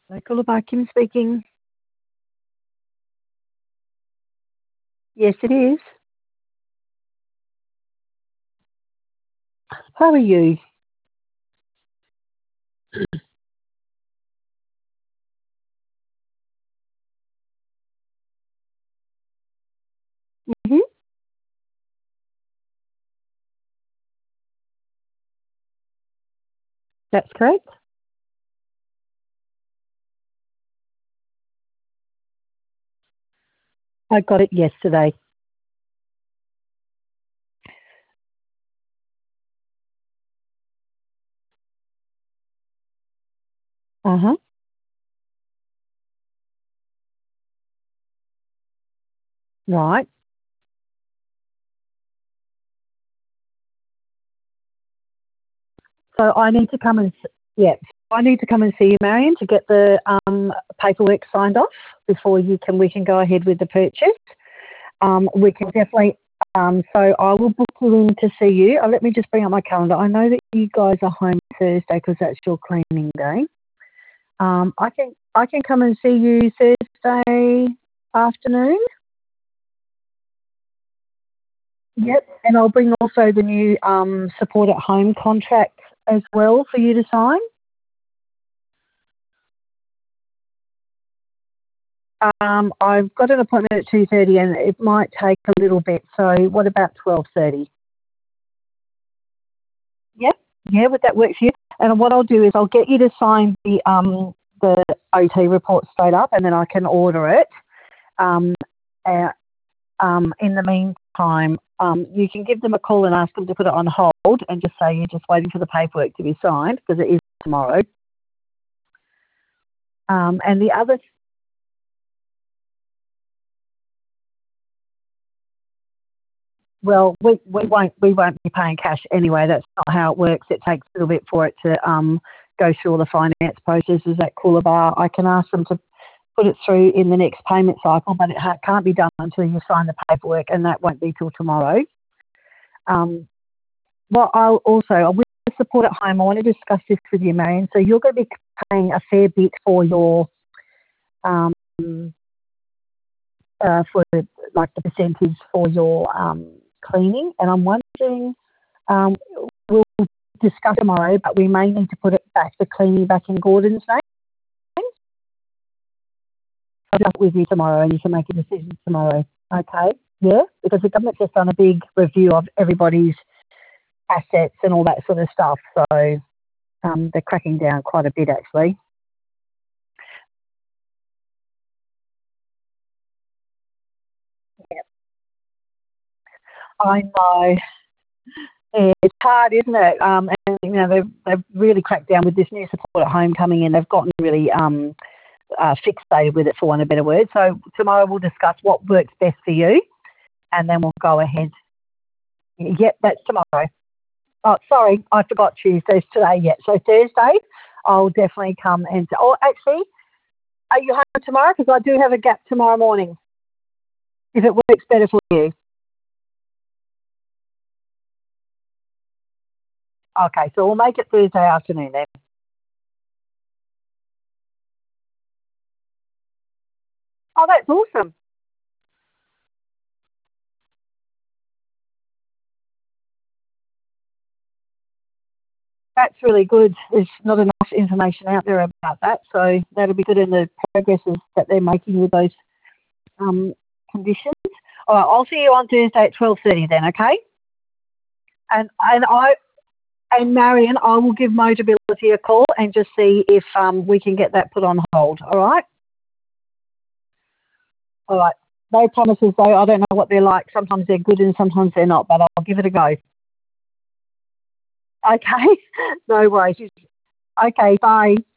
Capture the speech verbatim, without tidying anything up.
Local about Kim speaking. Yes, it is. How are you? hmm That's correct. I got it yesterday. Uh huh. Right. So I need to come and s- yeah. I need to come and see you, Marion, to get the um, paperwork signed off before you can we can go ahead with the purchase. Um, we can definitely. Um, so I will book you in to see you. Uh, let me just bring up my calendar. I know that you guys are home Thursday because that's your cleaning day. Um, I can I can come and see you Thursday afternoon. Yep, and I'll bring also the new um, support at home contract as well for you to sign. Um, I've got an appointment at two thirty, and it might take a little bit. So, what about twelve thirty? Yep, yeah, would that work for you? And what I'll do is I'll get you to sign the um, the O T report straight up, and then I can order it. Um, uh, um, in the meantime, um, you can give them a call and ask them to put it on hold, and just say you're just waiting for the paperwork to be signed because it is tomorrow. Um, and the other Well, we, we won't we won't be paying cash anyway. That's not how it works. It takes a little bit for it to um, go through all the finance processes at Coolabah. I can ask them to put it through in the next payment cycle, but it ha- can't be done until you sign the paperwork, and that won't be till tomorrow. Um, well, I'll also with the support at home, I want to discuss this with you, Marion. So you're going to be paying a fair bit for your um, uh, for like the percentage for your um, cleaning, and I'm wondering. Um, we'll discuss tomorrow, but we may need to put it back, the cleaning back in Gordon's name. I'll do it with you tomorrow and you can make a decision tomorrow. Okay? Yeah? Because the government's just done a big review of everybody's assets and all that sort of stuff. So um, they're cracking down quite a bit actually. I know. Yeah, it's hard, isn't it? Um, and you know they've they've really cracked down with this new support at home coming in. They've gotten really um, uh, fixated with it, for want of a better word. So tomorrow we'll discuss what works best for you, and then we'll go ahead. Yep, that's tomorrow. Oh, sorry, I forgot Tuesday's today yet. So Thursday, I'll definitely come and. Oh, actually, are you home tomorrow? Because I do have a gap tomorrow morning. If it works better for you. Okay, so we'll make it Thursday afternoon then. Oh, that's awesome. That's really good. There's not enough information out there about that, so that'll be good in the progresses that they're making with those um, conditions. All right, I'll see you on Thursday at twelve thirty then, okay? And and I and Marion, I will give Motability a call and just see if um, we can get that put on hold. All right? All right. No promises though. I don't know what they're like. Sometimes they're good and sometimes they're not, but I'll give it a go. Okay. No worries. Okay. Bye.